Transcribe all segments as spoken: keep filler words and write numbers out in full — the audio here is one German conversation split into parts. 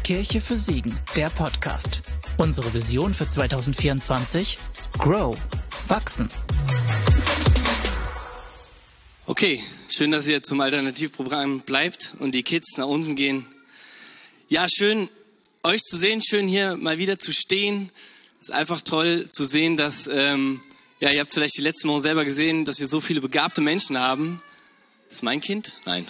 Kirche für Siegen, der Podcast. Unsere Vision für zwanzig vierundzwanzig? Grow. Wachsen. Okay, schön, dass ihr zum Alternativprogramm bleibt und die Kids nach unten gehen. Ja, schön, euch zu sehen, schön hier mal wieder zu stehen. Es ist einfach toll zu sehen, dass, ähm, ja, ihr habt vielleicht die letzten Wochen selber gesehen, dass wir so viele begabte Menschen haben. Ist mein Kind? Nein.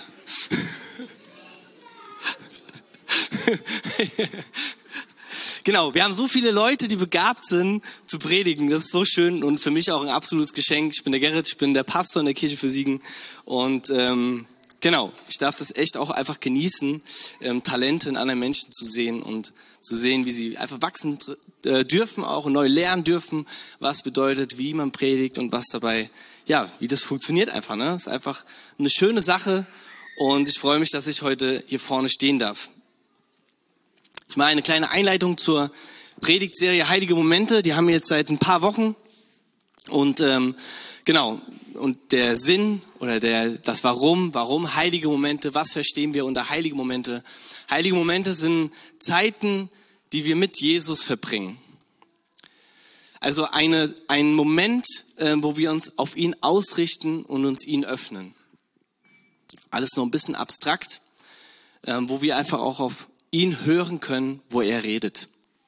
Genau, wir haben so viele Leute, die begabt sind zu predigen. Das ist so schön und für mich auch ein absolutes Geschenk. Ich bin der Gerrit, ich bin der Pastor in der Kirche für Siegen und ähm, genau, ich darf das echt auch einfach genießen, ähm, Talente in anderen Menschen zu sehen und zu sehen, wie sie einfach wachsen äh, dürfen auch und neu lernen dürfen, was bedeutet, wie man predigt und was dabei, ja, wie das funktioniert einfach. Ne, das ist einfach eine schöne Sache und ich freue mich, dass ich heute hier vorne stehen darf. Ich mache eine kleine Einleitung zur Predigtserie Heilige Momente. Die haben wir jetzt seit ein paar Wochen. Und ähm, genau, und der Sinn oder der das Warum, warum heilige Momente, was verstehen wir unter heilige Momente? Heilige Momente sind Zeiten, die wir mit Jesus verbringen. Also eine ein Moment, äh, wo wir uns auf ihn ausrichten und uns ihn öffnen. Alles noch ein bisschen abstrakt, äh, wo wir einfach auch auf ihn hören können, wo er redet.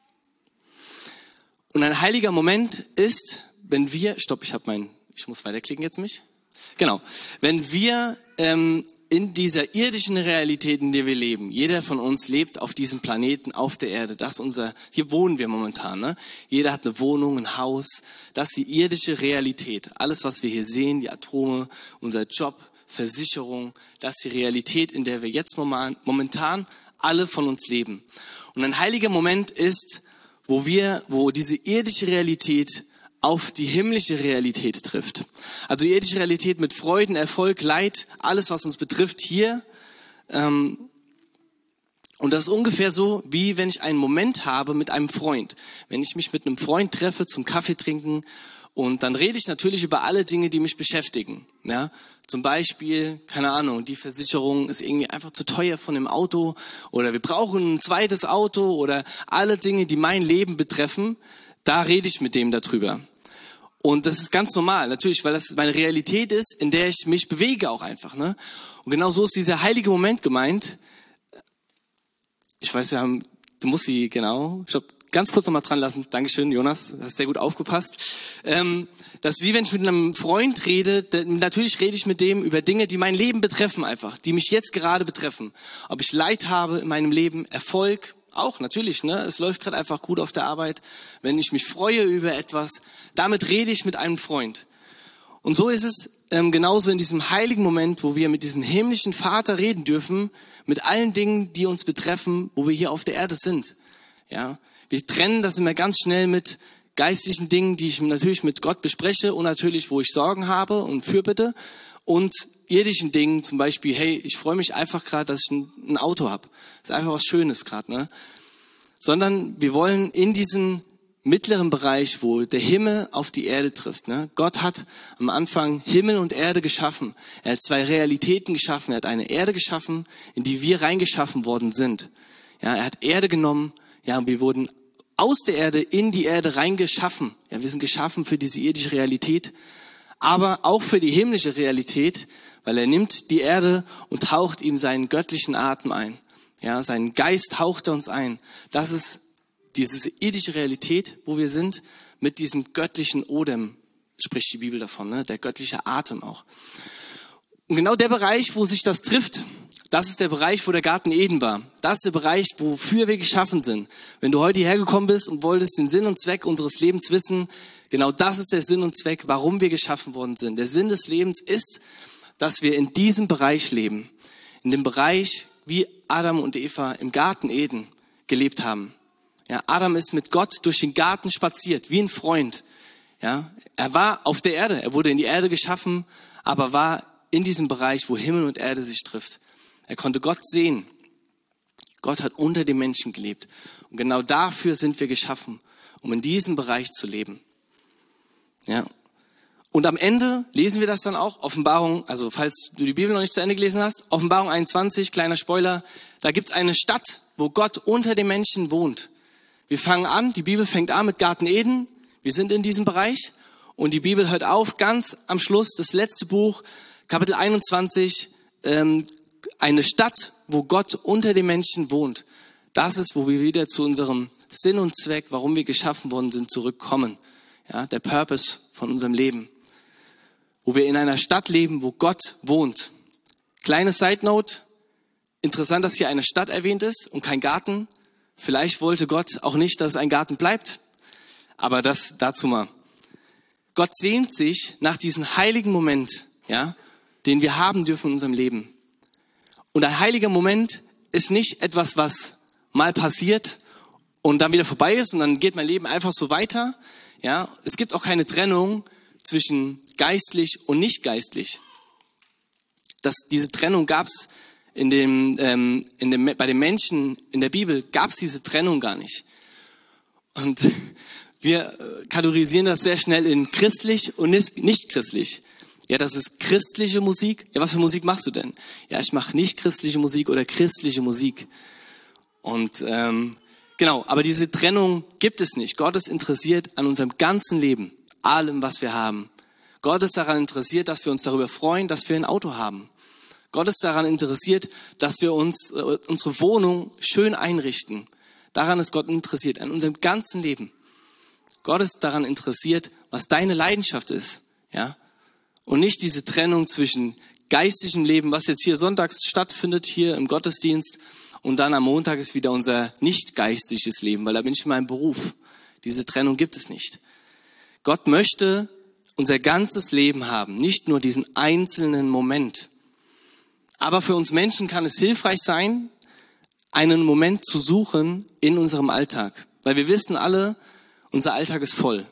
Und ein heiliger Moment ist, wenn wir, stopp, ich habe mein, ich muss weiterklicken jetzt mich. Genau, wenn wir ähm, in dieser irdischen Realität, in der wir leben, jeder von uns lebt auf diesem Planeten, auf der Erde, das ist unser, hier wohnen wir momentan, ne? Jeder hat eine Wohnung, ein Haus, das ist die irdische Realität. Alles, was wir hier sehen, die Atome, unser Job, Versicherung, das ist die Realität, in der wir jetzt momentan alle von uns leben. Und ein heiliger Moment ist, wo wir, wo diese irdische Realität auf die himmlische Realität trifft. Also irdische Realität mit Freuden, Erfolg, Leid, alles, was uns betrifft hier. Ähm, und das ist ungefähr so, wie wenn ich einen Moment habe mit einem Freund. Wenn ich mich mit einem Freund treffe zum Kaffee trinken und dann rede ich natürlich über alle Dinge, die mich beschäftigen. Ja, zum Beispiel, keine Ahnung, die Versicherung ist irgendwie einfach zu teuer von dem Auto oder wir brauchen ein zweites Auto oder alle Dinge, die mein Leben betreffen, da rede ich mit dem darüber. Und das ist ganz normal, natürlich, weil das meine Realität ist, in der ich mich bewege auch einfach. Ne? Und genau so ist dieser heilige Moment gemeint. Ich weiß, wir haben, du musst sie, genau, ich glaube, ganz kurz noch mal dran lassen. Dankeschön, Jonas. Du hast sehr gut aufgepasst. Ähm, das ist wie wenn ich mit einem Freund rede. Natürlich rede ich mit dem über Dinge, die mein Leben betreffen einfach. Die mich jetzt gerade betreffen. Ob ich Leid habe in meinem Leben, Erfolg, auch natürlich. Ne, es läuft gerade einfach gut auf der Arbeit. Wenn ich mich freue über etwas, damit rede ich mit einem Freund. Und so ist es ähm, genauso in diesem heiligen Moment, wo wir mit diesem himmlischen Vater reden dürfen. Mit allen Dingen, die uns betreffen, wo wir hier auf der Erde sind. Ja. Wir trennen das immer ganz schnell mit geistlichen Dingen, die ich natürlich mit Gott bespreche und natürlich, wo ich Sorgen habe und Fürbitte und irdischen Dingen, zum Beispiel, hey, ich freue mich einfach gerade, dass ich ein, ein Auto habe. Das ist einfach was Schönes gerade, ne? Sondern wir wollen in diesen mittleren Bereich, wo der Himmel auf die Erde trifft. Ne? Gott hat am Anfang Himmel und Erde geschaffen. Er hat zwei Realitäten geschaffen. Er hat eine Erde geschaffen, in die wir reingeschaffen worden sind. Ja, er hat Erde genommen. Ja, wir wurden aus der Erde in die Erde reingeschaffen. Ja, wir sind geschaffen für diese irdische Realität, aber auch für die himmlische Realität, weil er nimmt die Erde und haucht ihm seinen göttlichen Atem ein. Ja, seinen Geist haucht er uns ein. Das ist diese irdische Realität, wo wir sind, mit diesem göttlichen Odem, spricht die Bibel davon, ne? Der göttliche Atem auch. Und genau der Bereich, wo sich das trifft, das ist der Bereich, wo der Garten Eden war. Das ist der Bereich, wofür wir geschaffen sind. Wenn du heute hierher gekommen bist und wolltest den Sinn und Zweck unseres Lebens wissen, genau das ist der Sinn und Zweck, warum wir geschaffen worden sind. Der Sinn des Lebens ist, dass wir in diesem Bereich leben. In dem Bereich, wie Adam und Eva im Garten Eden gelebt haben. Ja, Adam ist mit Gott durch den Garten spaziert, wie ein Freund. Ja, er war auf der Erde, er wurde in die Erde geschaffen, aber war in diesem Bereich, wo Himmel und Erde sich trifft. Er konnte Gott sehen. Gott hat unter den Menschen gelebt. Und genau dafür sind wir geschaffen, um in diesem Bereich zu leben. Ja. Und am Ende lesen wir das dann auch, Offenbarung, also falls du die Bibel noch nicht zu Ende gelesen hast, Offenbarung einundzwanzig, kleiner Spoiler, da gibt's eine Stadt, wo Gott unter den Menschen wohnt. Wir fangen an, die Bibel fängt an mit Garten Eden, wir sind in diesem Bereich und die Bibel hört auf, ganz am Schluss, das letzte Buch, Kapitel einundzwanzig, ähm, eine Stadt, wo Gott unter den Menschen wohnt. Das ist, wo wir wieder zu unserem Sinn und Zweck, warum wir geschaffen worden sind, zurückkommen. Ja, der Purpose von unserem Leben. Wo wir in einer Stadt leben, wo Gott wohnt. Kleine Side Note. Interessant, dass hier eine Stadt erwähnt ist und kein Garten. Vielleicht wollte Gott auch nicht, dass es ein Garten bleibt. Aber das dazu mal. Gott sehnt sich nach diesem heiligen Moment, ja, den wir haben dürfen in unserem Leben. Und ein heiliger Moment ist nicht etwas, was mal passiert und dann wieder vorbei ist und dann geht mein Leben einfach so weiter. Ja, es gibt auch keine Trennung zwischen geistlich und nicht geistlich. Das, diese Trennung gab's in dem, ähm, in dem, bei den Menschen in der Bibel gab's diese Trennung gar nicht. Und wir kategorisieren das sehr schnell in christlich und nicht christlich. Ja, das ist christliche Musik. Ja, was für Musik machst du denn? Ja, ich mache nicht christliche Musik oder christliche Musik. Und ähm, genau, aber diese Trennung gibt es nicht. Gott ist interessiert an unserem ganzen Leben, allem, was wir haben. Gott ist daran interessiert, dass wir uns darüber freuen, dass wir ein Auto haben. Gott ist daran interessiert, dass wir uns äh, unsere Wohnung schön einrichten. Daran ist Gott interessiert, an unserem ganzen Leben. Gott ist daran interessiert, was deine Leidenschaft ist, ja, und nicht diese Trennung zwischen geistigem Leben, was jetzt hier sonntags stattfindet, hier im Gottesdienst, und dann am Montag ist wieder unser nicht geistliches Leben, weil da bin ich in meinem Beruf. Diese Trennung gibt es nicht. Gott möchte unser ganzes Leben haben, nicht nur diesen einzelnen Moment. Aber für uns Menschen kann es hilfreich sein, einen Moment zu suchen in unserem Alltag. Weil wir wissen alle, unser Alltag ist voll.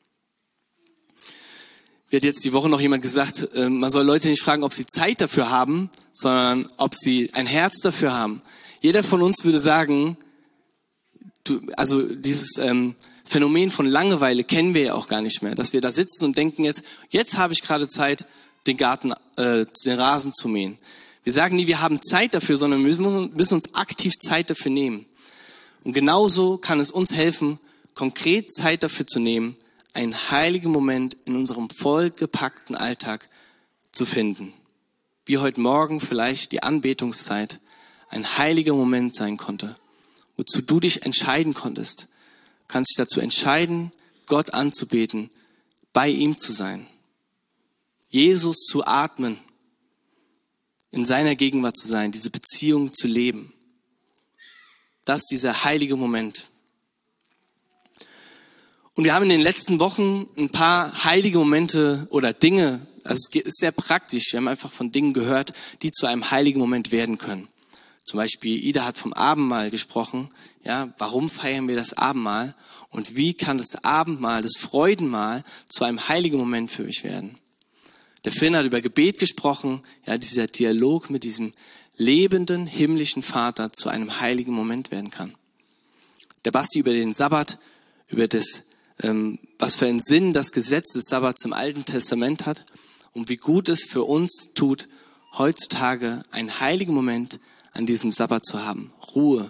Mir hat jetzt die Woche noch jemand gesagt, man soll Leute nicht fragen, ob sie Zeit dafür haben, sondern ob sie ein Herz dafür haben. Jeder von uns würde sagen, du, also dieses ähm, Phänomen von Langeweile kennen wir ja auch gar nicht mehr. Dass wir da sitzen und denken jetzt, jetzt habe ich gerade Zeit, den Garten, äh, den Rasen zu mähen. Wir sagen nie, wir haben Zeit dafür, sondern wir müssen, müssen uns aktiv Zeit dafür nehmen. Und genauso kann es uns helfen, konkret Zeit dafür zu nehmen, einen heiligen Moment in unserem vollgepackten Alltag zu finden. Wie heute Morgen vielleicht die Anbetungszeit ein heiliger Moment sein konnte, wozu du dich entscheiden konntest. Du kannst dich dazu entscheiden, Gott anzubeten, bei ihm zu sein, Jesus zu atmen, in seiner Gegenwart zu sein, diese Beziehung zu leben. Das ist dieser heilige Moment. Und wir haben in den letzten Wochen ein paar heilige Momente oder Dinge, also es ist sehr praktisch, wir haben einfach von Dingen gehört, die zu einem heiligen Moment werden können. Zum Beispiel, Ida hat vom Abendmahl gesprochen. Ja, warum feiern wir das Abendmahl? Und wie kann das Abendmahl, das Freudenmahl zu einem heiligen Moment für mich werden? Der Finn hat über Gebet gesprochen. Ja, dieser Dialog mit diesem lebenden, himmlischen Vater zu einem heiligen Moment werden kann. Der Basti über den Sabbat, über das, ähm, was für einen Sinn das Gesetz des Sabbats im Alten Testament hat und wie gut es für uns tut, heutzutage einen heiligen Moment an diesem Sabbat zu haben. Ruhe.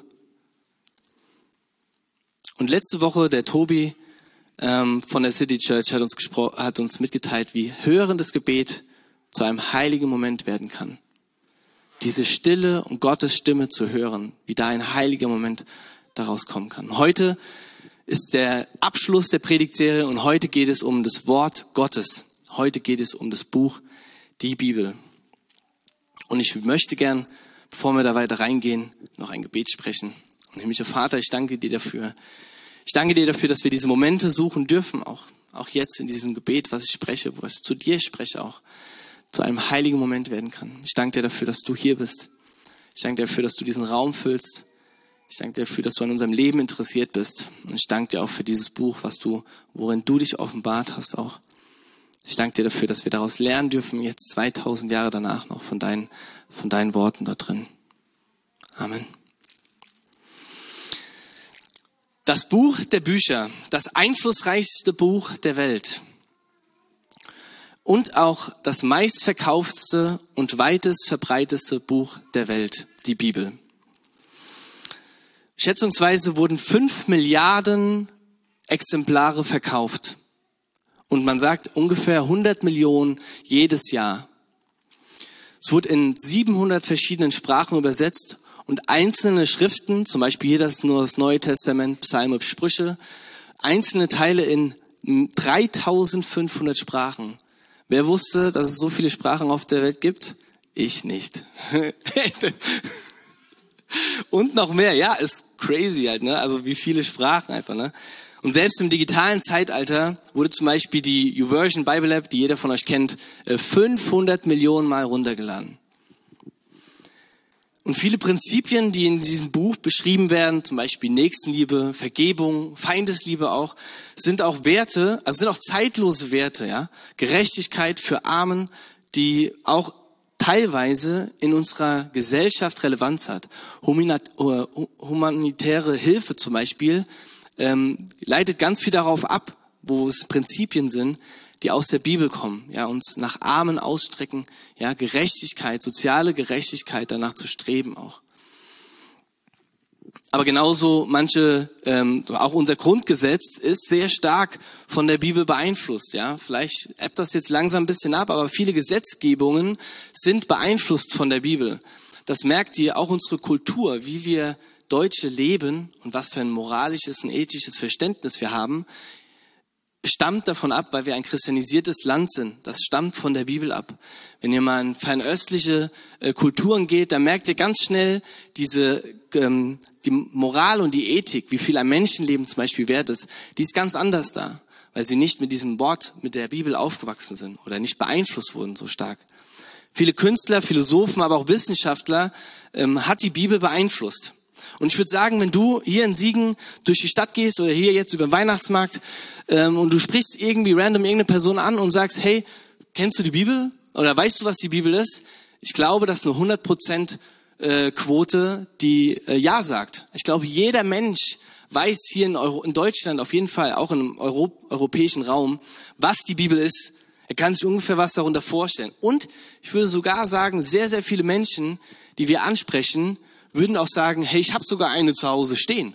Und letzte Woche der Tobi ähm, von der City Church hat uns, gespro- hat uns mitgeteilt, wie hörendes Gebet zu einem heiligen Moment werden kann. Diese Stille und Gottes Stimme zu hören, wie da ein heiliger Moment daraus kommen kann. Heute ist der Abschluss der Predigtserie und heute geht es um das Wort Gottes. Heute geht es um das Buch, die Bibel. Und ich möchte gern, bevor wir da weiter reingehen, noch ein Gebet sprechen. Und himmlischer Vater, ich danke dir dafür. Ich danke dir dafür, dass wir diese Momente suchen dürfen, auch, auch jetzt in diesem Gebet, was ich spreche, wo ich zu dir spreche, auch zu einem heiligen Moment werden kann. Ich danke dir dafür, dass du hier bist. Ich danke dir dafür, dass du diesen Raum füllst. Ich danke dir dafür, dass du an unserem Leben interessiert bist. Und ich danke dir auch für dieses Buch, was du, worin du dich offenbart hast auch. Ich danke dir dafür, dass wir daraus lernen dürfen, jetzt zweitausend Jahre danach noch von deinen, von deinen Worten da drin. Amen. Das Buch der Bücher, das einflussreichste Buch der Welt. und auch das meistverkauftste und weitest verbreiteste Buch der Welt, die Bibel. Schätzungsweise wurden fünf Milliarden Exemplare verkauft. Und man sagt ungefähr hundert Millionen jedes Jahr. Es wurde in siebenhundert verschiedenen Sprachen übersetzt und einzelne Schriften, zum Beispiel hier das ist nur das Neue Testament, Psalme, Sprüche, einzelne Teile in dreitausendfünfhundert Sprachen. Wer wusste, dass es so viele Sprachen auf der Welt gibt? Ich nicht. Und noch mehr, ja, ist crazy halt, ne? Also wie viele Sprachen einfach, ne? Und selbst im digitalen Zeitalter wurde zum Beispiel die YouVersion Bible App, die jeder von euch kennt, fünfhundert Millionen Mal runtergeladen. Und viele Prinzipien, die in diesem Buch beschrieben werden, zum Beispiel Nächstenliebe, Vergebung, Feindesliebe auch, sind auch Werte, also sind auch zeitlose Werte, ja. Gerechtigkeit für Armen, die auch teilweise in unserer Gesellschaft Relevanz hat. Humanitäre Hilfe zum Beispiel ähm, leitet ganz viel darauf ab, wo es Prinzipien sind, die aus der Bibel kommen, ja, uns nach Armen ausstrecken, ja, Gerechtigkeit, soziale Gerechtigkeit, danach zu streben auch. Aber genauso manche, ähm, auch unser Grundgesetz ist sehr stark von der Bibel beeinflusst, ja. Vielleicht ebbt das jetzt langsam ein bisschen ab, aber viele Gesetzgebungen sind beeinflusst von der Bibel. Das merkt ihr, auch unsere Kultur, wie wir Deutsche leben und was für ein moralisches und ethisches Verständnis wir haben, stammt davon ab, weil wir ein christianisiertes Land sind. Das stammt von der Bibel ab. Wenn ihr mal in fernöstliche äh, Kulturen geht, dann merkt ihr ganz schnell diese ähm, die Moral und die Ethik, wie viel ein Menschenleben zum Beispiel wert ist, die ist ganz anders da, weil sie nicht mit diesem Wort, mit der Bibel aufgewachsen sind oder nicht beeinflusst wurden so stark. Viele Künstler, Philosophen, aber auch Wissenschaftler ähm, hat die Bibel beeinflusst. Und ich würde sagen, wenn du hier in Siegen durch die Stadt gehst oder hier jetzt über den Weihnachtsmarkt ähm, und du sprichst irgendwie random irgendeine Person an und sagst, hey, kennst du die Bibel? Oder weißt du, was die Bibel ist? Ich glaube, das ist eine hundert Prozent äh, Quote, die äh, Ja sagt. Ich glaube, jeder Mensch weiß hier in, Euro, in Deutschland auf jeden Fall, auch im Euro, europäischen Raum, was die Bibel ist. Er kann sich ungefähr was darunter vorstellen. Und ich würde sogar sagen, sehr, sehr viele Menschen, die wir ansprechen, würden auch sagen, hey, ich habe sogar eine zu Hause stehen.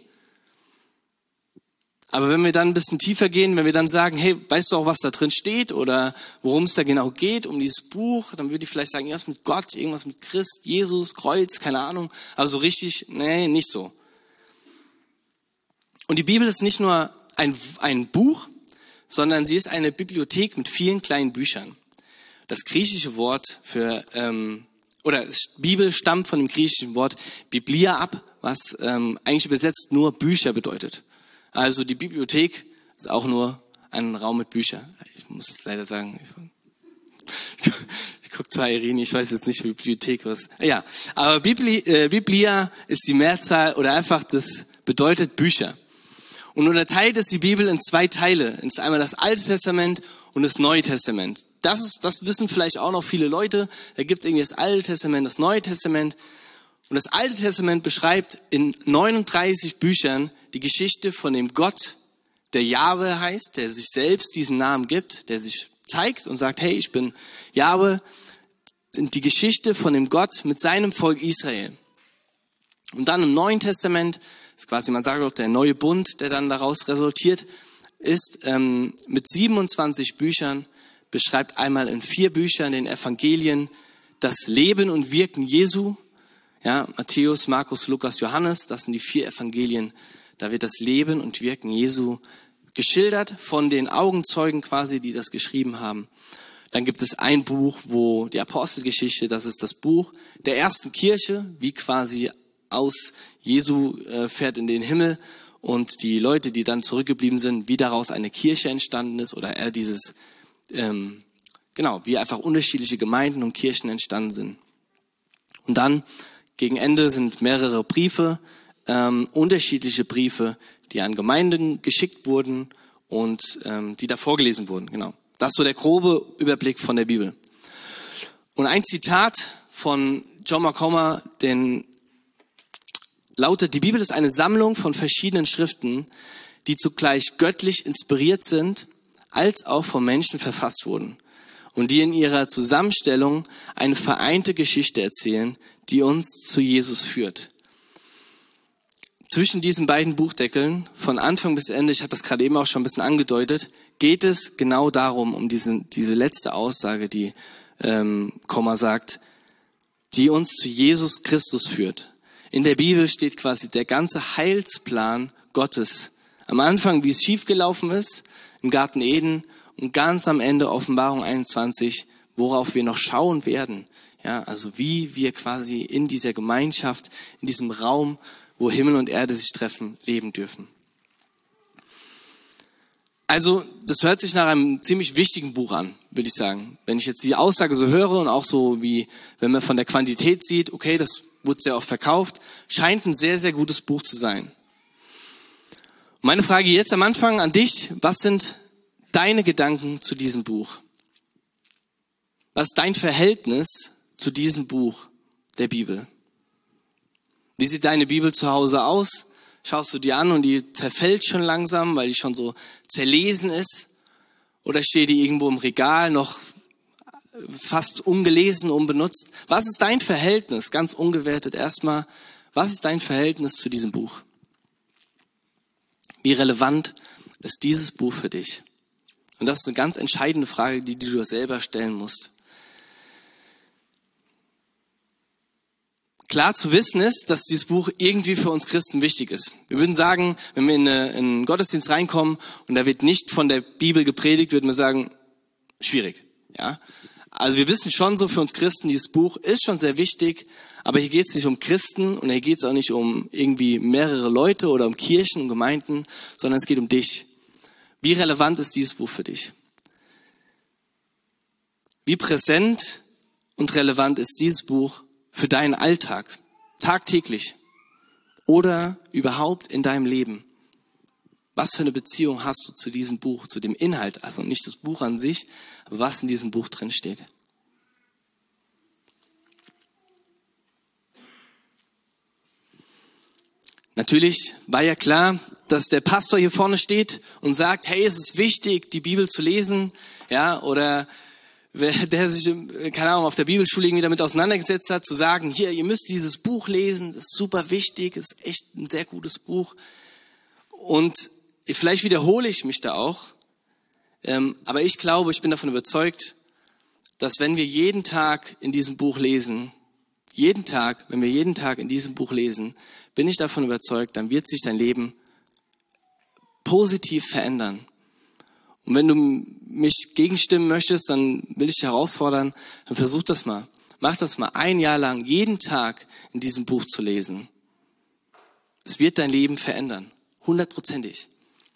Aber wenn wir dann ein bisschen tiefer gehen, wenn wir dann sagen, hey, weißt du auch, was da drin steht oder worum es da genau geht, um dieses Buch, dann würde ich vielleicht sagen, irgendwas mit Gott, irgendwas mit Christ, Jesus, Kreuz, keine Ahnung. Also richtig, nee, nicht so. Und die Bibel ist nicht nur ein, ein Buch, sondern sie ist eine Bibliothek mit vielen kleinen Büchern. Das griechische Wort für ähm, oder Bibel stammt von dem griechischen Wort Biblia ab, was ähm, eigentlich übersetzt nur Bücher bedeutet. Also die Bibliothek ist auch nur ein Raum mit Büchern. Ich muss es leider sagen. Ich, ich gucke zwar Irene, ich weiß jetzt nicht, wie Bibliothek was. Ja, aber Bibli, äh, Biblia ist die Mehrzahl oder einfach das bedeutet Bücher. Und unterteilt ist die Bibel in zwei Teile. Es ist einmal das Alte Testament und das Neue Testament. Das ist, das wissen vielleicht auch noch viele Leute. Da gibt es irgendwie das Alte Testament, das Neue Testament. Und das Alte Testament beschreibt in neununddreißig Büchern die Geschichte von dem Gott, der Jahwe heißt, der sich selbst diesen Namen gibt, der sich zeigt und sagt, hey, ich bin Jahwe. Die Geschichte von dem Gott mit seinem Volk Israel. Und dann im Neuen Testament, das ist quasi, man sagt auch, der neue Bund, der dann daraus resultiert, ist ähm, mit siebenundzwanzig Büchern, beschreibt einmal in vier Büchern, den Evangelien, das Leben und Wirken Jesu. Ja, Matthäus, Markus, Lukas, Johannes, das sind die vier Evangelien. Da wird das Leben und Wirken Jesu geschildert von den Augenzeugen quasi, die das geschrieben haben. Dann gibt es ein Buch, wo die Apostelgeschichte, das ist das Buch der ersten Kirche, wie quasi aus Jesu äh, fährt in den Himmel und die Leute, die dann zurückgeblieben sind, wie daraus eine Kirche entstanden ist oder eher dieses Ähm, genau, wie einfach unterschiedliche Gemeinden und Kirchen entstanden sind. Und dann, gegen Ende, sind mehrere Briefe, ähm, unterschiedliche Briefe, die an Gemeinden geschickt wurden und ähm, die da vorgelesen wurden. Genau. Das ist so der grobe Überblick von der Bibel. Und ein Zitat von John McComber, den lautet, die Bibel ist eine Sammlung von verschiedenen Schriften, die zugleich göttlich inspiriert sind, als auch von Menschen verfasst wurden. und die in ihrer Zusammenstellung eine vereinte Geschichte erzählen, die uns zu Jesus führt. Zwischen diesen beiden Buchdeckeln, von Anfang bis Ende, ich habe das gerade eben auch schon ein bisschen angedeutet, geht es genau darum, um diese, diese letzte Aussage, die ähm, Komma sagt, die uns zu Jesus Christus führt. In der Bibel steht quasi der ganze Heilsplan Gottes. Am Anfang, wie es schiefgelaufen ist, im Garten Eden, und ganz am Ende Offenbarung einundzwanzig, worauf wir noch schauen werden. Ja, also wie wir quasi in dieser Gemeinschaft, in diesem Raum, wo Himmel und Erde sich treffen, leben dürfen. Also, das hört sich nach einem ziemlich wichtigen Buch an, würde ich sagen. Wenn ich jetzt die Aussage so höre und auch so wie, wenn man von der Quantität sieht, okay, das wurde sehr oft verkauft, scheint ein sehr, sehr gutes Buch zu sein. Meine Frage jetzt am Anfang an dich, was sind deine Gedanken zu diesem Buch? Was ist dein Verhältnis zu diesem Buch der Bibel? Wie sieht deine Bibel zu Hause aus? Schaust du die an und die zerfällt schon langsam, weil die schon so zerlesen ist? Oder steht die irgendwo im Regal noch fast ungelesen, unbenutzt? Was ist dein Verhältnis, ganz ungewertet erstmal, was ist dein Verhältnis zu diesem Buch? Wie relevant ist dieses Buch für dich? Und das ist eine ganz entscheidende Frage, die du dir selber stellen musst. Klar zu wissen ist, dass dieses Buch irgendwie für uns Christen wichtig ist. Wir würden sagen, wenn wir in einen Gottesdienst reinkommen und da wird nicht von der Bibel gepredigt, würden wir sagen, schwierig. Ja? Also wir wissen schon so, für uns Christen, dieses Buch ist schon sehr wichtig, aber hier geht es nicht um Christen und hier geht es auch nicht um irgendwie mehrere Leute oder um Kirchen und Gemeinden, sondern es geht um dich. Wie relevant ist dieses Buch für dich? Wie präsent und relevant ist dieses Buch für deinen Alltag, tagtäglich oder überhaupt in deinem Leben? Was für eine Beziehung hast du zu diesem Buch, zu dem Inhalt, also nicht das Buch an sich, aber was in diesem Buch drin steht? Natürlich war ja klar, dass der Pastor hier vorne steht und sagt, hey, es ist wichtig, die Bibel zu lesen, ja, oder der sich, keine Ahnung, auf der Bibelschule irgendwie damit auseinandergesetzt hat, zu sagen, hier, ihr müsst dieses Buch lesen, das ist super wichtig, das ist echt ein sehr gutes Buch. Und vielleicht wiederhole ich mich da auch, ähm, aber ich glaube, ich bin davon überzeugt, dass wenn wir jeden Tag in diesem Buch lesen, jeden Tag, wenn wir jeden Tag in diesem Buch lesen, bin ich davon überzeugt, dann wird sich dein Leben positiv verändern. Und wenn du mich gegenstimmen möchtest, dann will ich dich herausfordern, dann versuch das mal. Mach das mal ein Jahr lang, jeden Tag in diesem Buch zu lesen. Es wird dein Leben verändern, hundertprozentig.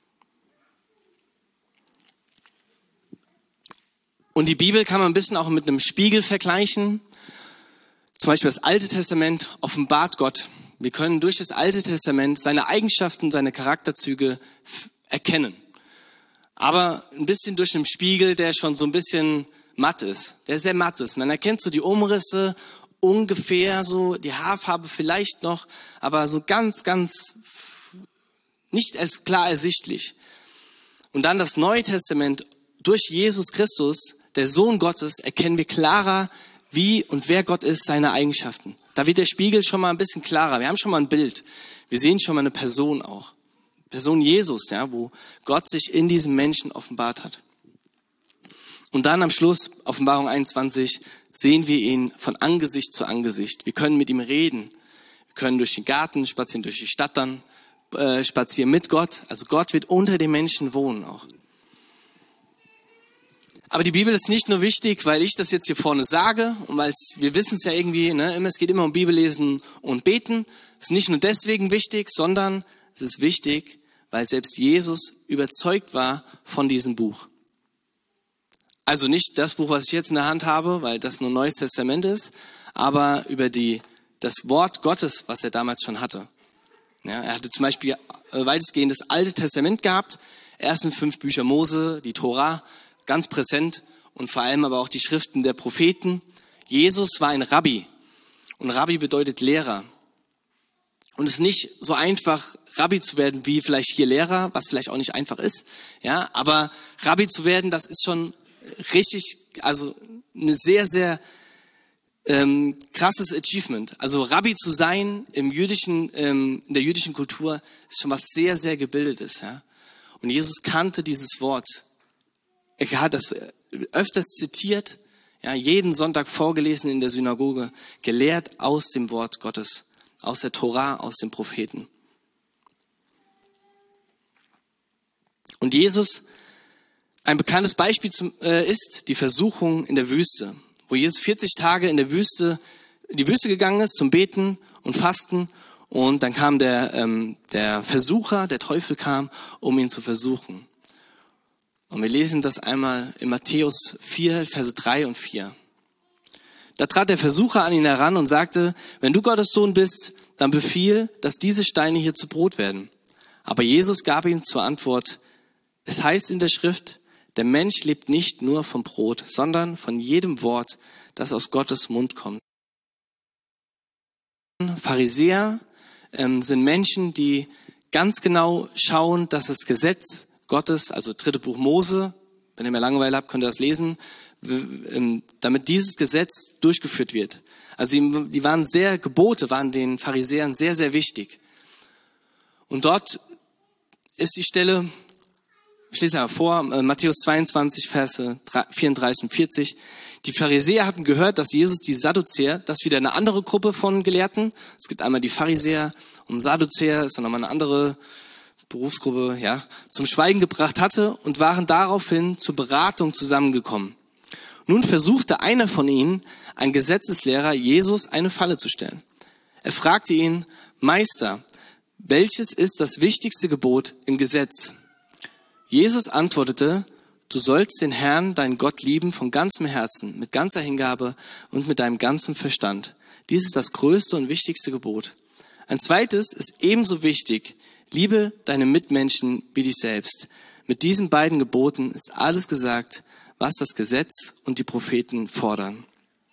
Und die Bibel kann man ein bisschen auch mit einem Spiegel vergleichen. Zum Beispiel das Alte Testament offenbart Gott. Wir können durch das Alte Testament seine Eigenschaften, seine Charakterzüge erkennen. Aber ein bisschen durch den Spiegel, der schon so ein bisschen matt ist. Der sehr matt ist. Man erkennt so die Umrisse ungefähr, so die Haarfarbe vielleicht noch, aber so ganz, ganz nicht als klar ersichtlich. Und dann das Neue Testament. Durch Jesus Christus, der Sohn Gottes, erkennen wir klarer, wie und wer Gott ist, seine Eigenschaften. Da wird der Spiegel schon mal ein bisschen klarer. Wir haben schon mal ein Bild. Wir sehen schon mal eine Person auch. Person Jesus, ja, wo Gott sich in diesem Menschen offenbart hat. Und dann am Schluss, Offenbarung einundzwanzig, sehen wir ihn von Angesicht zu Angesicht. Wir können mit ihm reden. Wir können durch den Garten spazieren, durch die Stadt dann äh, spazieren mit Gott. Also Gott wird unter den Menschen wohnen auch. Aber die Bibel ist nicht nur wichtig, weil ich das jetzt hier vorne sage und weil wir wissen es ja irgendwie, ne, es geht immer um Bibellesen und Beten. Es ist nicht nur deswegen wichtig, sondern es ist wichtig, weil selbst Jesus überzeugt war von diesem Buch. Also nicht das Buch, was ich jetzt in der Hand habe, weil das nur ein Neues Testament ist, aber über die, das Wort Gottes, was er damals schon hatte. Ja, er hatte zum Beispiel weitestgehend das Alte Testament gehabt, ersten fünf Bücher Mose, die Tora, ganz präsent und vor allem aber auch die Schriften der Propheten. Jesus war ein Rabbi und Rabbi bedeutet Lehrer. Und es ist nicht so einfach, Rabbi zu werden, wie vielleicht hier Lehrer, was vielleicht auch nicht einfach ist. Ja, aber Rabbi zu werden, das ist schon richtig, also eine sehr, sehr ähm, krasses Achievement. Also Rabbi zu sein im jüdischen, ähm, in der jüdischen Kultur ist schon was sehr, sehr Gebildetes. Ja? Und Jesus kannte dieses Wort. Er hat das öfters zitiert, ja, jeden Sonntag vorgelesen in der Synagoge, gelehrt aus dem Wort Gottes, aus der Tora, aus den Propheten. Und Jesus, ein bekanntes Beispiel zum, äh, ist die Versuchung in der Wüste, wo Jesus vierzig Tage in der Wüste, in die Wüste gegangen ist zum Beten und Fasten. Und dann kam der, ähm, der Versucher, der Teufel kam, um ihn zu versuchen. Und wir lesen das einmal in Matthäus vier, Verse drei und vier. Da trat der Versucher an ihn heran und sagte, wenn du Gottes Sohn bist, dann befiehl, dass diese Steine hier zu Brot werden. Aber Jesus gab ihm zur Antwort, es heißt in der Schrift, der Mensch lebt nicht nur vom Brot, sondern von jedem Wort, das aus Gottes Mund kommt. Pharisäer ähm, sind Menschen, die ganz genau schauen, dass das Gesetz Gottes, also dritte Buch Mose, wenn ihr mehr Langeweile habt, könnt ihr das lesen, damit dieses Gesetz durchgeführt wird. Also die, die waren sehr, Gebote waren den Pharisäern sehr, sehr wichtig. Und dort ist die Stelle, ich lese mal vor, Matthäus zweiundzwanzig, Verse vierunddreißig und vierzig. Die Pharisäer hatten gehört, dass Jesus die Sadduzäer, das ist wieder eine andere Gruppe von Gelehrten. Es gibt einmal die Pharisäer und Sadduzäer, ist dann nochmal eine andere Berufsgruppe, ja, zum Schweigen gebracht hatte und waren daraufhin zur Beratung zusammengekommen. Nun versuchte einer von ihnen, ein Gesetzeslehrer, Jesus eine Falle zu stellen. Er fragte ihn, Meister, welches ist das wichtigste Gebot im Gesetz? Jesus antwortete, du sollst den Herrn, deinen Gott, lieben von ganzem Herzen, mit ganzer Hingabe und mit deinem ganzen Verstand. Dies ist das größte und wichtigste Gebot. Ein zweites ist ebenso wichtig, liebe deine Mitmenschen wie dich selbst. Mit diesen beiden Geboten ist alles gesagt, was das Gesetz und die Propheten fordern.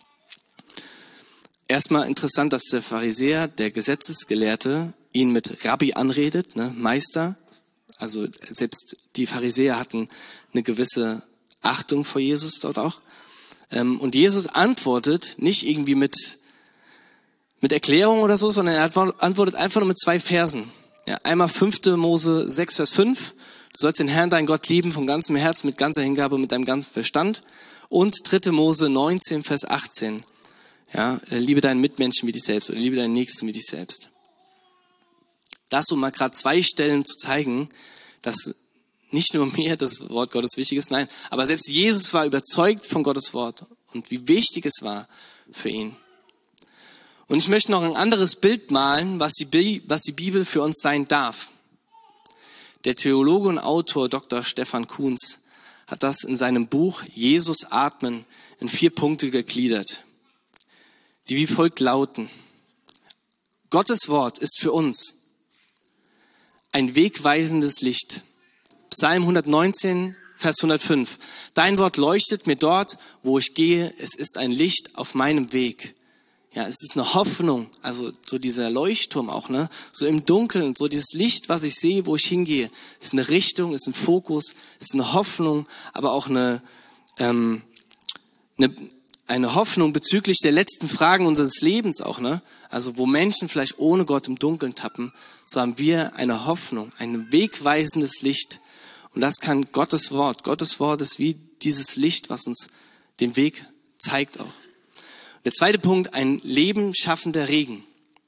Erstmal interessant, dass der Pharisäer, der Gesetzesgelehrte, ihn mit Rabbi anredet, ne, Meister. Also selbst die Pharisäer hatten eine gewisse Achtung vor Jesus dort auch. Und Jesus antwortet nicht irgendwie mit, mit Erklärung oder so, sondern er antwortet einfach nur mit zwei Versen. Ja, einmal fünfte Mose sechs, Vers fünf. Du sollst den Herrn, deinen Gott, lieben von ganzem Herz, mit ganzer Hingabe, mit deinem ganzen Verstand. Und dritte Mose neunzehn, Vers achtzehn. Ja, liebe deinen Mitmenschen wie dich selbst oder liebe deinen Nächsten wie dich selbst. Das, um mal gerade zwei Stellen zu zeigen, dass nicht nur mir das Wort Gottes wichtig ist, nein, aber selbst Jesus war überzeugt von Gottes Wort und wie wichtig es war für ihn. Und ich möchte noch ein anderes Bild malen, was die, was die Bibel für uns sein darf. Der Theologe und Autor Doktor Stefan Kuhns hat das in seinem Buch Jesus atmen in vier Punkte gegliedert, die wie folgt lauten. Gottes Wort ist für uns ein wegweisendes Licht. Psalm hundertneunzehn, Vers hundertfünf. Dein Wort leuchtet mir dort, wo ich gehe. Es ist ein Licht auf meinem Weg. Ja, es ist eine Hoffnung, also so dieser Leuchtturm auch, ne? So im Dunkeln, so dieses Licht, was ich sehe, wo ich hingehe, ist eine Richtung, ist ein Fokus, ist eine Hoffnung, aber auch eine, ähm, eine, eine Hoffnung bezüglich der letzten Fragen unseres Lebens auch, ne? Also wo Menschen vielleicht ohne Gott im Dunkeln tappen, so haben wir eine Hoffnung, ein wegweisendes Licht. Und das kann Gottes Wort. Gottes Wort ist wie dieses Licht, was uns den Weg zeigt auch. Der zweite Punkt, ein Leben schaffender Regen.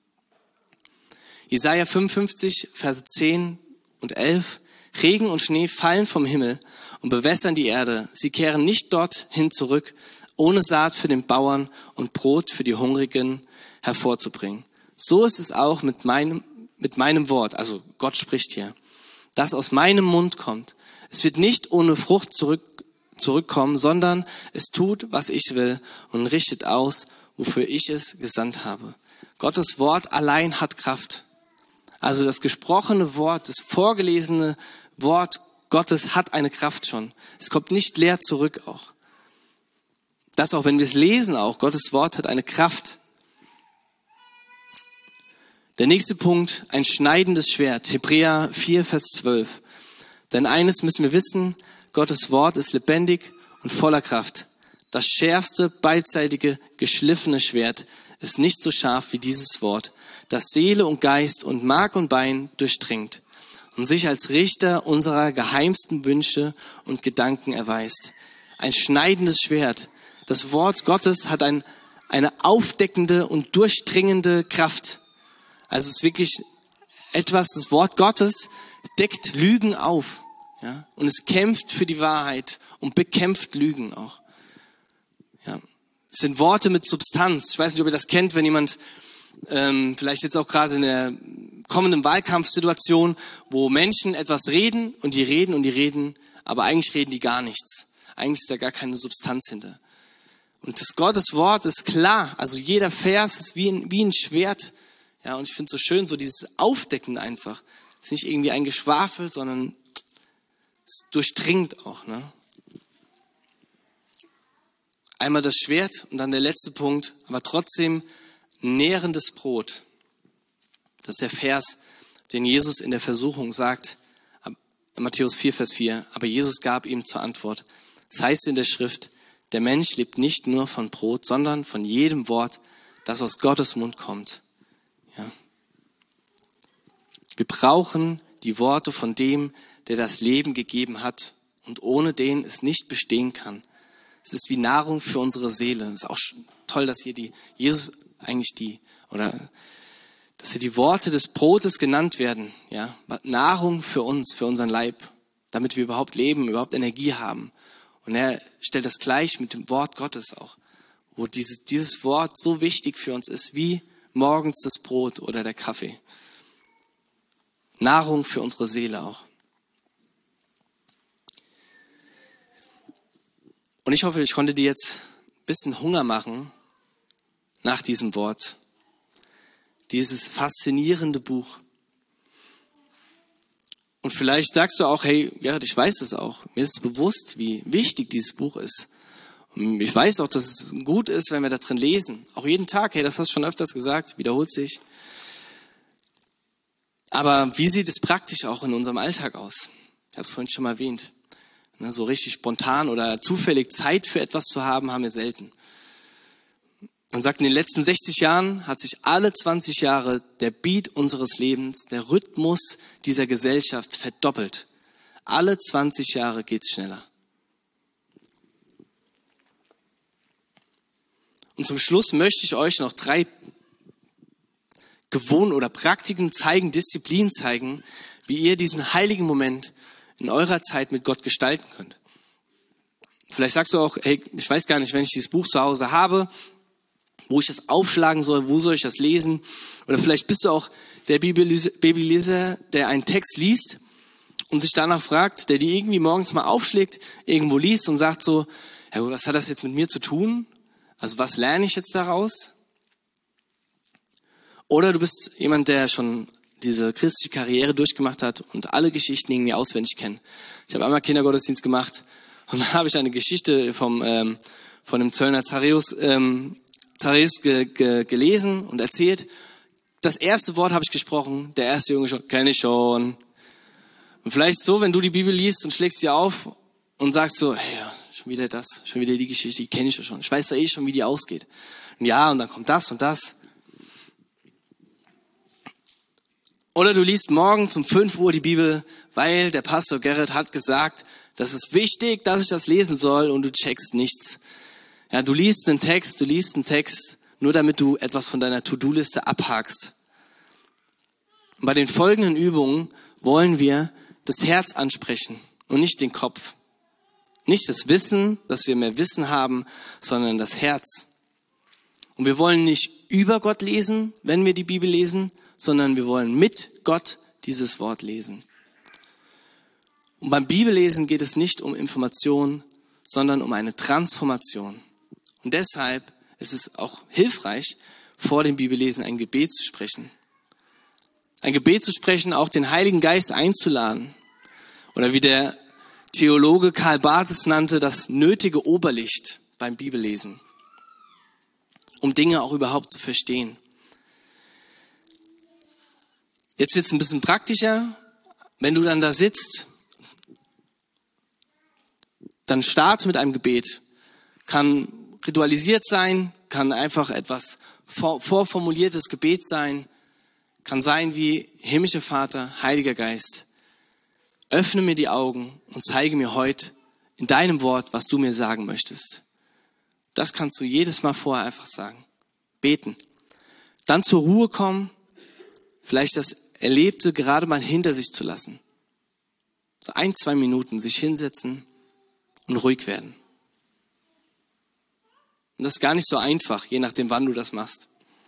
Jesaja fünfundfünfzig, Verse zehn und elf. Regen und Schnee fallen vom Himmel und bewässern die Erde. Sie kehren nicht dorthin zurück, ohne Saat für den Bauern und Brot für die Hungrigen hervorzubringen. So ist es auch mit meinem, mit meinem Wort, also Gott spricht hier, das aus meinem Mund kommt. Es wird nicht ohne Frucht zurück zurückkommen, sondern es tut, was ich will und richtet aus, wofür ich es gesandt habe. Gottes Wort allein hat Kraft. Also das gesprochene Wort, das vorgelesene Wort Gottes hat eine Kraft schon. Es kommt nicht leer zurück auch. Das auch, wenn wir es lesen auch, Gottes Wort hat eine Kraft. Der nächste Punkt, ein schneidendes Schwert. Hebräer vier, Vers zwölf. Denn eines müssen wir wissen, Gottes Wort ist lebendig und voller Kraft. Das schärfste, beidseitige, geschliffene Schwert ist nicht so scharf wie dieses Wort, das Seele und Geist und Mark und Bein durchdringt und sich als Richter unserer geheimsten Wünsche und Gedanken erweist. Ein schneidendes Schwert. Das Wort Gottes hat ein, eine aufdeckende und durchdringende Kraft. Also es ist wirklich etwas, das Wort Gottes deckt Lügen auf. Ja? Und es kämpft für die Wahrheit und bekämpft Lügen auch. Ja. Es sind Worte mit Substanz. Ich weiß nicht, ob ihr das kennt, wenn jemand ähm, vielleicht jetzt auch gerade in der kommenden Wahlkampfsituation, wo Menschen etwas reden und die reden und die reden, aber eigentlich reden die gar nichts. Eigentlich ist da gar keine Substanz hinter. Und das Gottes Wort ist klar. Also jeder Vers ist wie ein, wie ein Schwert. Ja, und ich finde es so schön, so dieses Aufdecken einfach. Es ist nicht irgendwie ein Geschwafel, sondern es durchdringt auch, ne? Einmal das Schwert und dann der letzte Punkt, aber trotzdem nährendes Brot. Das ist der Vers, den Jesus in der Versuchung sagt, Matthäus vier, Vers vier. Aber Jesus gab ihm zur Antwort. Das heißt in der Schrift, der Mensch lebt nicht nur von Brot, sondern von jedem Wort, das aus Gottes Mund kommt. Ja. Wir brauchen die Worte von dem, der das Leben gegeben hat und ohne den es nicht bestehen kann. Es ist wie Nahrung für unsere Seele. Es ist auch toll, dass hier die Jesus eigentlich die oder dass hier die Worte des Brotes genannt werden. Ja, Nahrung für uns, für unseren Leib, damit wir überhaupt leben, überhaupt Energie haben. Und er stellt das gleich mit dem Wort Gottes auch, wo dieses dieses Wort so wichtig für uns ist, wie morgens das Brot oder der Kaffee. Nahrung für unsere Seele auch. Und ich hoffe, ich konnte dir jetzt ein bisschen Hunger machen nach diesem Wort. Dieses faszinierende Buch. Und vielleicht sagst du auch, hey, ja, ich weiß es auch. Mir ist bewusst, wie wichtig dieses Buch ist. Und ich weiß auch, dass es gut ist, wenn wir da drin lesen. Auch jeden Tag, hey, das hast du schon öfters gesagt, wiederholt sich. Aber wie sieht es praktisch auch in unserem Alltag aus? Ich habe es vorhin schon mal erwähnt. So richtig spontan oder zufällig Zeit für etwas zu haben, haben wir selten. Man sagt, in den letzten sechzig Jahren hat sich alle zwanzig Jahre der Beat unseres Lebens, der Rhythmus dieser Gesellschaft verdoppelt. Alle zwanzig Jahre geht's schneller. Und zum Schluss möchte ich euch noch drei Gewohnheiten oder Praktiken zeigen, Disziplinen zeigen, wie ihr diesen heiligen Moment in eurer Zeit mit Gott gestalten könnt. Vielleicht sagst du auch, hey, ich weiß gar nicht, wenn ich dieses Buch zu Hause habe, wo ich das aufschlagen soll, wo soll ich das lesen? Oder vielleicht bist du auch der Bibelleser, der einen Text liest und sich danach fragt, der die irgendwie morgens mal aufschlägt, irgendwo liest und sagt so, ja, was hat das jetzt mit mir zu tun? Also was lerne ich jetzt daraus? Oder du bist jemand, der schon diese christliche Karriere durchgemacht hat und alle Geschichten irgendwie auswendig kennt. Ich habe einmal Kindergottesdienst gemacht und dann habe ich eine Geschichte vom ähm, von dem Zöllner Zachäus ähm, Zachäus ge, ge, gelesen und erzählt. Das erste Wort habe ich gesprochen, der erste Junge schon, kenne ich schon. Und vielleicht so, wenn du die Bibel liest und schlägst sie auf und sagst so, hey, ja, schon wieder das, schon wieder die Geschichte, die kenne ich schon. Ich weiß doch eh schon, wie die ausgeht. Und ja, und dann kommt das und das. Oder du liest morgens um fünf Uhr die Bibel, weil der Pastor Gerrit hat gesagt, das ist wichtig, dass ich das lesen soll und du checkst nichts. Ja, du liest einen Text, du liest einen Text, nur damit du etwas von deiner To-Do-Liste abhakst. Und bei den folgenden Übungen wollen wir das Herz ansprechen und nicht den Kopf. Nicht das Wissen, dass wir mehr Wissen haben, sondern das Herz. Und wir wollen nicht über Gott lesen, wenn wir die Bibel lesen, sondern wir wollen mit Gott dieses Wort lesen. Und beim Bibellesen geht es nicht um Information, sondern um eine Transformation. Und deshalb ist es auch hilfreich, vor dem Bibellesen ein Gebet zu sprechen. Ein Gebet zu sprechen, auch den Heiligen Geist einzuladen. Oder wie der Theologe Karl Barth es nannte, das nötige Oberlicht beim Bibellesen. Um Dinge auch überhaupt zu verstehen. Jetzt wird es ein bisschen praktischer, wenn du dann da sitzt, dann starte mit einem Gebet. Kann ritualisiert sein, kann einfach etwas vor, vorformuliertes Gebet sein, kann sein wie: himmlischer Vater, Heiliger Geist, öffne mir die Augen und zeige mir heute in deinem Wort, was du mir sagen möchtest. Das kannst du jedes Mal vorher einfach sagen. Beten. Dann zur Ruhe kommen, vielleicht das Erlebte gerade mal hinter sich zu lassen. So ein, zwei Minuten sich hinsetzen und ruhig werden. Und das ist gar nicht so einfach, je nachdem, wann du das machst.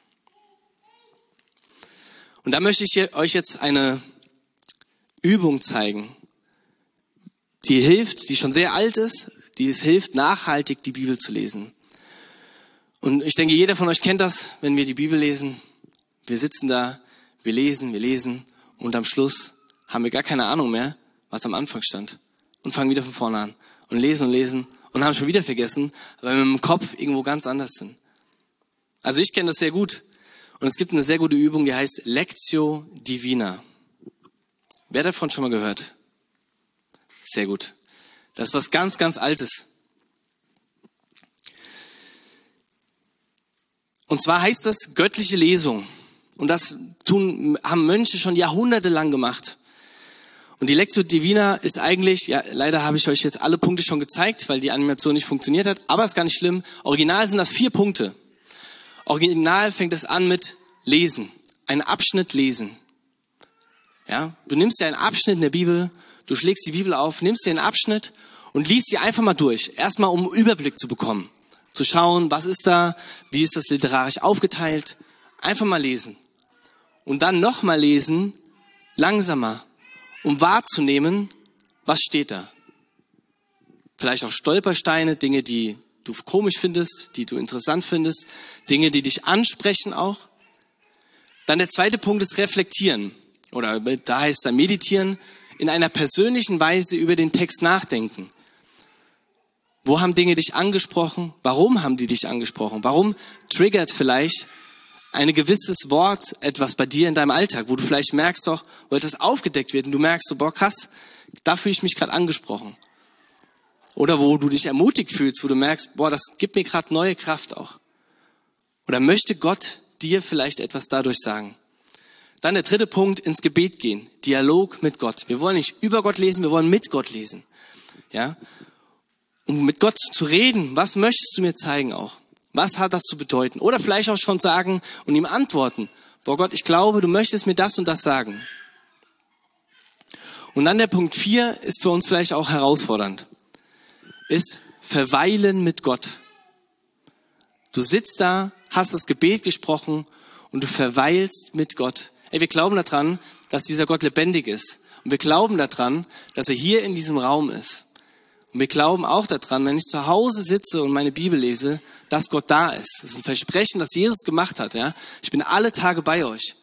Und da möchte ich euch jetzt eine Übung zeigen, die hilft, die schon sehr alt ist, die es hilft, nachhaltig die Bibel zu lesen. Und ich denke, jeder von euch kennt das, wenn wir die Bibel lesen. Wir sitzen da, wir lesen, wir lesen und am Schluss haben wir gar keine Ahnung mehr, was am Anfang stand. Und fangen wieder von vorne an und lesen und lesen und haben schon wieder vergessen, weil wir mit dem Kopf irgendwo ganz anders sind. Also ich kenne das sehr gut. Und es gibt eine sehr gute Übung, die heißt Lectio Divina. Wer hat davon schon mal gehört? Sehr gut. Das ist was ganz, ganz Altes. Und zwar heißt das göttliche Lesung. Und das tun, haben Mönche schon jahrhundertelang gemacht. Und die Lectio Divina ist eigentlich, ja, leider habe ich euch jetzt alle Punkte schon gezeigt, weil die Animation nicht funktioniert hat, aber ist gar nicht schlimm. Original sind das vier Punkte. Original fängt es an mit Lesen. Einen Abschnitt lesen. Ja, du nimmst dir einen Abschnitt in der Bibel, du schlägst die Bibel auf, nimmst dir einen Abschnitt und liest sie einfach mal durch. Erstmal, um einen Überblick zu bekommen. Zu schauen, was ist da, wie ist das literarisch aufgeteilt. Einfach mal lesen. Und dann nochmal lesen, langsamer, um wahrzunehmen, was steht da. Vielleicht auch Stolpersteine, Dinge, die du komisch findest, die du interessant findest, Dinge, die dich ansprechen auch. Dann der zweite Punkt ist reflektieren. Oder da heißt es meditieren, in einer persönlichen Weise über den Text nachdenken. Wo haben Dinge dich angesprochen? Warum haben die dich angesprochen? Warum triggert vielleicht ein gewisses Wort etwas bei dir in deinem Alltag, wo du vielleicht merkst doch, wo etwas aufgedeckt wird und du merkst so, boah krass, da fühle ich mich gerade angesprochen. Oder wo du dich ermutigt fühlst, wo du merkst, boah, das gibt mir gerade neue Kraft auch. Oder möchte Gott dir vielleicht etwas dadurch sagen? Dann der dritte Punkt, ins Gebet gehen. Dialog mit Gott. Wir wollen nicht über Gott lesen, wir wollen mit Gott lesen. Ja? Um mit Gott zu reden, was möchtest du mir zeigen auch? Was hat das zu bedeuten? Oder vielleicht auch schon sagen und ihm antworten. Boah Gott, ich glaube, du möchtest mir das und das sagen. Und dann der Punkt vier ist für uns vielleicht auch herausfordernd. Ist verweilen mit Gott. Du sitzt da, hast das Gebet gesprochen und du verweilst mit Gott. Ey, wir glauben daran, dass dieser Gott lebendig ist. Und wir glauben daran, dass er hier in diesem Raum ist. Und wir glauben auch daran, wenn ich zu Hause sitze und meine Bibel lese, dass Gott da ist. Das ist ein Versprechen, das Jesus gemacht hat. Ja? Ich bin alle Tage bei euch.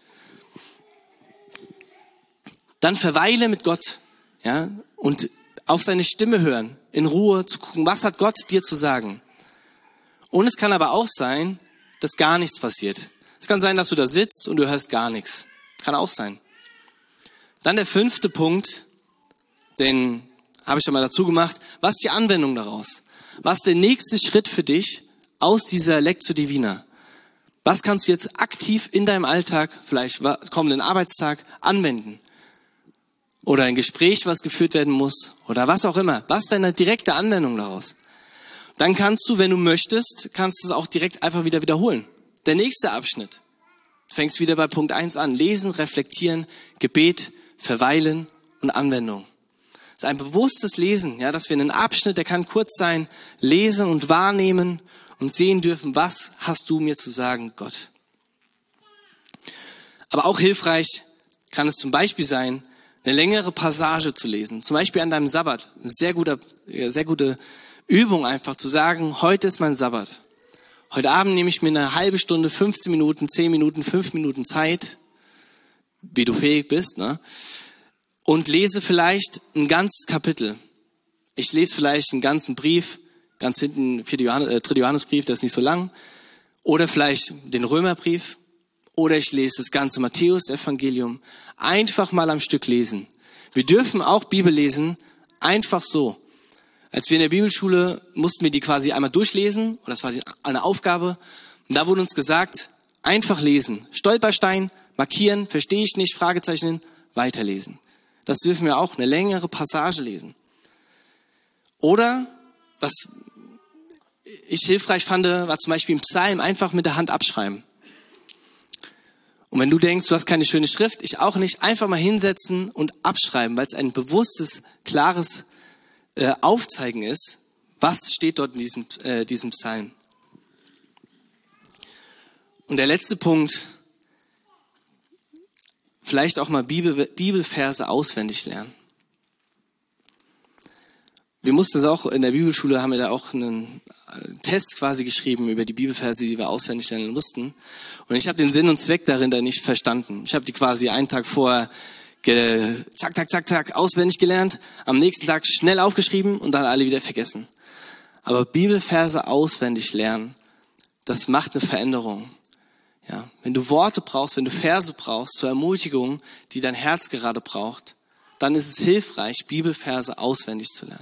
Dann verweile mit Gott, ja, und auf seine Stimme hören, in Ruhe zu gucken, was hat Gott dir zu sagen. Und es kann aber auch sein, dass gar nichts passiert. Es kann sein, dass du da sitzt und du hörst gar nichts. Kann auch sein. Dann der fünfte Punkt, den habe ich schon mal dazu gemacht. Was ist die Anwendung daraus? Was ist der nächste Schritt für dich aus dieser Lectio Divina? Was kannst du jetzt aktiv in deinem Alltag, vielleicht kommenden Arbeitstag, anwenden? Oder ein Gespräch, was geführt werden muss? Oder was auch immer. Was ist deine direkte Anwendung daraus? Dann kannst du, wenn du möchtest, kannst du es auch direkt einfach wieder wiederholen. Der nächste Abschnitt. Du fängst wieder bei Punkt eins an. Lesen, reflektieren, Gebet, verweilen und Anwendung. Das ist ein bewusstes Lesen, ja, dass wir einen Abschnitt, der kann kurz sein, lesen und wahrnehmen und sehen dürfen, was hast du mir zu sagen, Gott. Aber auch hilfreich kann es zum Beispiel sein, eine längere Passage zu lesen. Zum Beispiel an deinem Sabbat. Eine sehr gute, sehr gute Übung einfach zu sagen, heute ist mein Sabbat. Heute Abend nehme ich mir eine halbe Stunde, fünfzehn Minuten, zehn Minuten, fünf Minuten Zeit, wie du fähig bist, ne? Und lese vielleicht ein ganzes Kapitel. Ich lese vielleicht einen ganzen Brief, ganz hinten, vierter Johannes, äh, dritter Johannesbrief, der ist nicht so lang. Oder vielleicht den Römerbrief. Oder ich lese das ganze Matthäus-Evangelium. Einfach mal am Stück lesen. Wir dürfen auch Bibel lesen, einfach so. Als wir in der Bibelschule mussten wir die quasi einmal durchlesen, oder das war eine Aufgabe. Und da wurde uns gesagt, einfach lesen. Stolperstein, markieren, verstehe ich nicht, Fragezeichen, weiterlesen. Das dürfen wir auch, eine längere Passage lesen. Oder, was ich hilfreich fand, war zum Beispiel im Psalm einfach mit der Hand abschreiben. Und wenn du denkst, du hast keine schöne Schrift, ich auch nicht, einfach mal hinsetzen und abschreiben, weil es ein bewusstes, klares äh, Aufzeigen ist, was steht dort in diesem, äh, diesem Psalm. Und der letzte Punkt, vielleicht auch mal Bibel, Bibelverse auswendig lernen. Wir mussten es auch, in der Bibelschule haben wir da auch einen Test quasi geschrieben über die Bibelverse, die wir auswendig lernen mussten. Und ich habe den Sinn und Zweck darin da nicht verstanden. Ich habe die quasi einen Tag vorher ge- zack, zack, zack, zack, auswendig gelernt, am nächsten Tag schnell aufgeschrieben und dann alle wieder vergessen. Aber Bibelverse auswendig lernen, das macht eine Veränderung. Ja, wenn du Worte brauchst, wenn du Verse brauchst zur Ermutigung, die dein Herz gerade braucht, dann ist es hilfreich, Bibelverse auswendig zu lernen.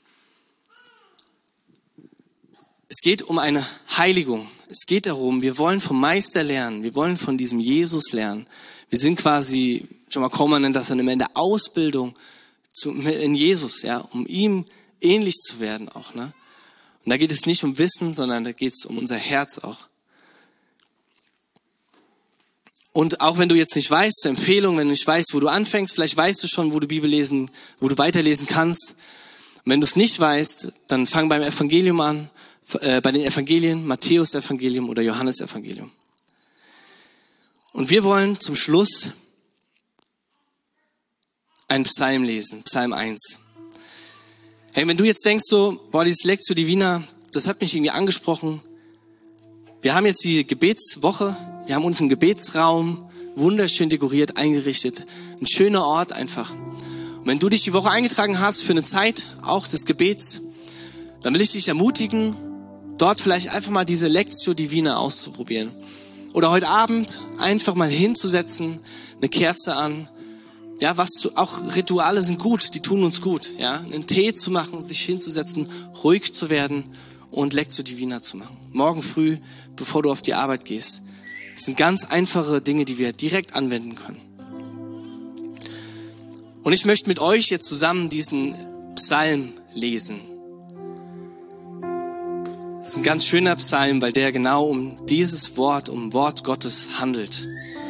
Es geht um eine Heiligung. Es geht darum, wir wollen vom Meister lernen. Wir wollen von diesem Jesus lernen. Wir sind quasi, schon mal Coleman nennt das dann immer in der Ausbildung zu, in Jesus, ja, um ihm ähnlich zu werden auch, ne? Und da geht es nicht um Wissen, sondern da geht es um unser Herz auch. Und auch wenn du jetzt nicht weißt, zur Empfehlung, wenn du nicht weißt, wo du anfängst, vielleicht weißt du schon, wo du Bibel lesen, wo du weiterlesen kannst. Und wenn du es nicht weißt, dann fang beim Evangelium an, äh, bei den Evangelien, Matthäus-Evangelium oder Johannes-Evangelium. Und wir wollen zum Schluss einen Psalm lesen, Psalm eins. Hey, wenn du jetzt denkst so, boah, dieses Lectio Divina, das hat mich irgendwie angesprochen. Wir haben jetzt die Gebetswoche, wir haben unten einen Gebetsraum, wunderschön dekoriert, eingerichtet. Ein schöner Ort einfach. Und wenn du dich die Woche eingetragen hast für eine Zeit, auch des Gebets, dann will ich dich ermutigen, dort vielleicht einfach mal diese Lectio Divina auszuprobieren. Oder heute Abend einfach mal hinzusetzen, eine Kerze an. Ja, was du, auch Rituale sind gut, die tun uns gut. Ja, einen Tee zu machen, sich hinzusetzen, ruhig zu werden und Lectio Divina zu machen. Morgen früh, bevor du auf die Arbeit gehst. Das sind ganz einfache Dinge, die wir direkt anwenden können. Und ich möchte mit euch jetzt zusammen diesen Psalm lesen. Das ist ein ganz schöner Psalm, weil der genau um dieses Wort, um Wort Gottes handelt.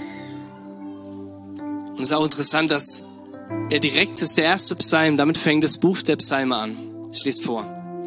Und es ist auch interessant, dass er direkt ist, der erste Psalm, damit fängt das Buch der Psalme an. Ich lese vor.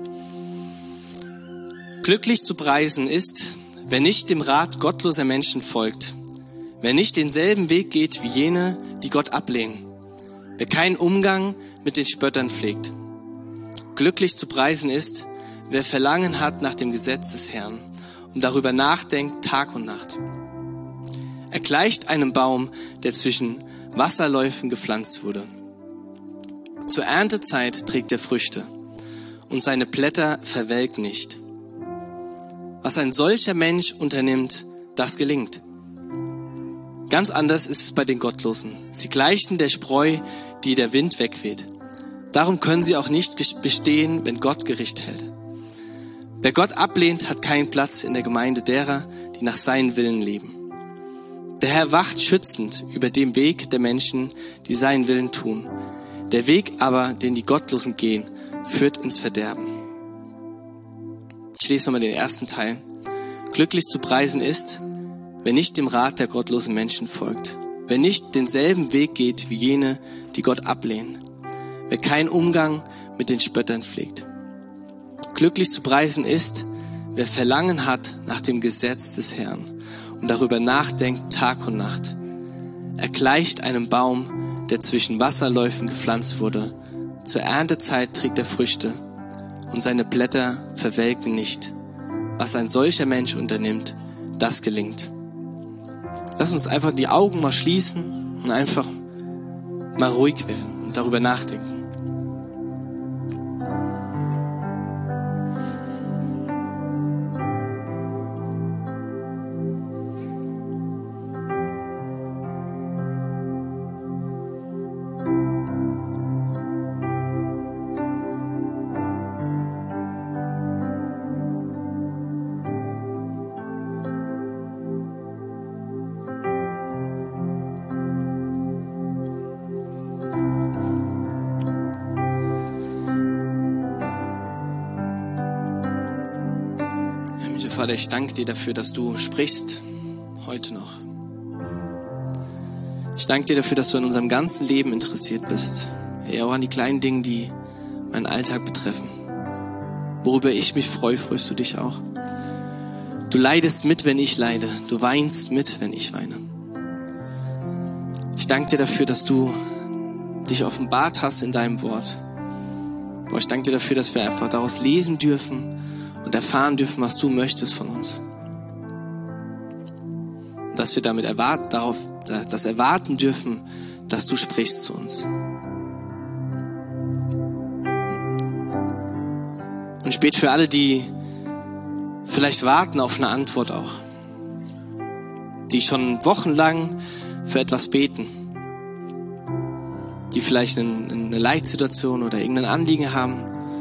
Glücklich zu preisen ist, wer nicht dem Rat gottloser Menschen folgt, wer nicht denselben Weg geht wie jene, die Gott ablehnen, wer keinen Umgang mit den Spöttern pflegt. Glücklich zu preisen ist, wer Verlangen hat nach dem Gesetz des Herrn und darüber nachdenkt Tag und Nacht. Er gleicht einem Baum, der zwischen Wasserläufen gepflanzt wurde. Zur Erntezeit trägt er Früchte und seine Blätter verwelken nicht. Was ein solcher Mensch unternimmt, das gelingt. Ganz anders ist es bei den Gottlosen. Sie gleichen der Spreu, die der Wind wegweht. Darum können sie auch nicht bestehen, wenn Gott Gericht hält. Wer Gott ablehnt, hat keinen Platz in der Gemeinde derer, die nach seinem Willen leben. Der Herr wacht schützend über dem Weg der Menschen, die seinen Willen tun. Der Weg aber, den die Gottlosen gehen, führt ins Verderben. Ich lese nochmal den ersten Teil. Glücklich zu preisen ist, wer nicht dem Rat der gottlosen Menschen folgt, wer nicht denselben Weg geht wie jene, die Gott ablehnen, wer keinen Umgang mit den Spöttern pflegt. Glücklich zu preisen ist, wer Verlangen hat nach dem Gesetz des Herrn und darüber nachdenkt Tag und Nacht. Er gleicht einem Baum, der zwischen Wasserläufen gepflanzt wurde. Zur Erntezeit trägt er Früchte und seine Blätter verwelken nicht. Was ein solcher Mensch unternimmt, das gelingt. Lass uns einfach die Augen mal schließen und einfach mal ruhig werden und darüber nachdenken. Vater, ich danke dir dafür, dass du sprichst, heute noch. Ich danke dir dafür, dass du an unserem ganzen Leben interessiert bist. Ja, auch an die kleinen Dinge, die meinen Alltag betreffen. Worüber ich mich freue, freust du dich auch. Du leidest mit, wenn ich leide. Du weinst mit, wenn ich weine. Ich danke dir dafür, dass du dich offenbart hast in deinem Wort. Boah, ich danke dir dafür, dass wir einfach daraus lesen dürfen und erfahren dürfen, was du möchtest von uns. Und dass wir damit erwarten, darauf, das erwarten dürfen, dass du sprichst zu uns. Und ich bete für alle, die vielleicht warten auf eine Antwort auch. Die schon wochenlang für etwas beten. Die vielleicht eine, eine Leitsituation oder irgendein Anliegen haben.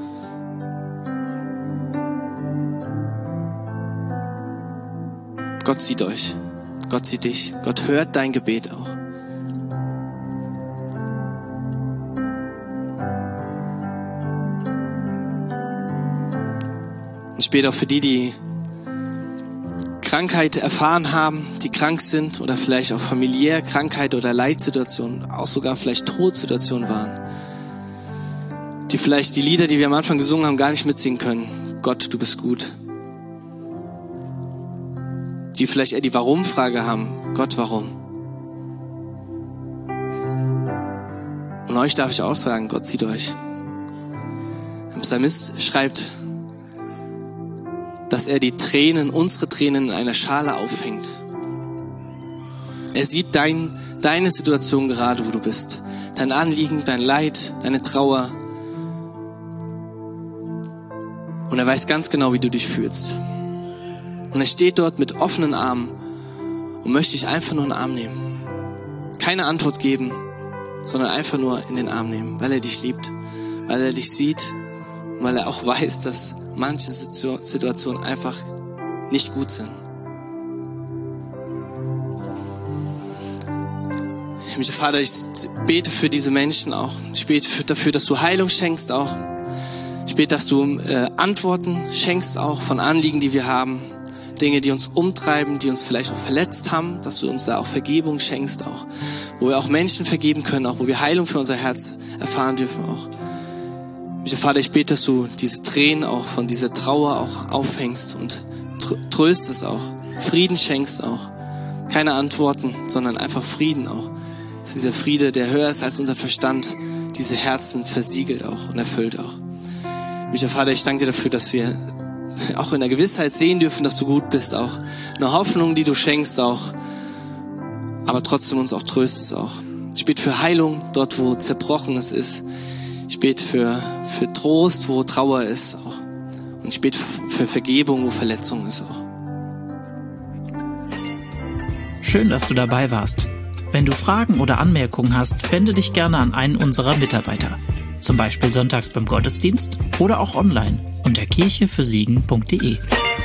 Gott sieht euch. Gott sieht dich. Gott hört dein Gebet auch. Ich bete auch für die, die Krankheit erfahren haben, die krank sind oder vielleicht auch familiär Krankheit oder Leitsituationen, auch sogar vielleicht Todsituationen waren. Die vielleicht die Lieder, die wir am Anfang gesungen haben, gar nicht mitsingen können. Gott, du bist gut. Die vielleicht eher die Warum-Frage haben. Gott, warum? Und euch darf ich auch sagen, Gott sieht euch. Der Psalmist schreibt, dass er die Tränen, unsere Tränen in einer Schale auffängt. Er sieht dein, deine Situation gerade, wo du bist. Dein Anliegen, dein Leid, deine Trauer. Und er weiß ganz genau, wie du dich fühlst. Und er steht dort mit offenen Armen und möchte dich einfach nur in den Arm nehmen. Keine Antwort geben, sondern einfach nur in den Arm nehmen, weil er dich liebt, weil er dich sieht und weil er auch weiß, dass manche Situationen einfach nicht gut sind. Himmlischer Vater, ich bete für diese Menschen auch. Ich bete dafür, dass du Heilung schenkst auch. Ich bete, dass du äh, Antworten schenkst auch von Anliegen, die wir haben. Dinge, die uns umtreiben, die uns vielleicht auch verletzt haben, dass du uns da auch Vergebung schenkst auch. Wo wir auch Menschen vergeben können, auch wo wir Heilung für unser Herz erfahren dürfen auch. Himmlischer Vater, ich bete, dass du diese Tränen auch von dieser Trauer auch auffängst und tröstest auch. Frieden schenkst auch. Keine Antworten, sondern einfach Frieden auch. Das ist dieser Friede, der höher ist als unser Verstand, diese Herzen versiegelt auch und erfüllt auch. Himmlischer Vater, ich danke dir dafür, dass wir auch in der Gewissheit sehen dürfen, dass du gut bist auch. Eine Hoffnung, die du schenkst auch. Aber trotzdem uns auch tröstest auch. Ich bete für Heilung dort, wo Zerbrochenes ist. Ich bete für, für Trost, wo Trauer ist auch. Und ich bete für Vergebung, wo Verletzung ist auch. Schön, dass du dabei warst. Wenn du Fragen oder Anmerkungen hast, wende dich gerne an einen unserer Mitarbeiter. Zum Beispiel sonntags beim Gottesdienst oder auch online unter kirche für siegen punkt de.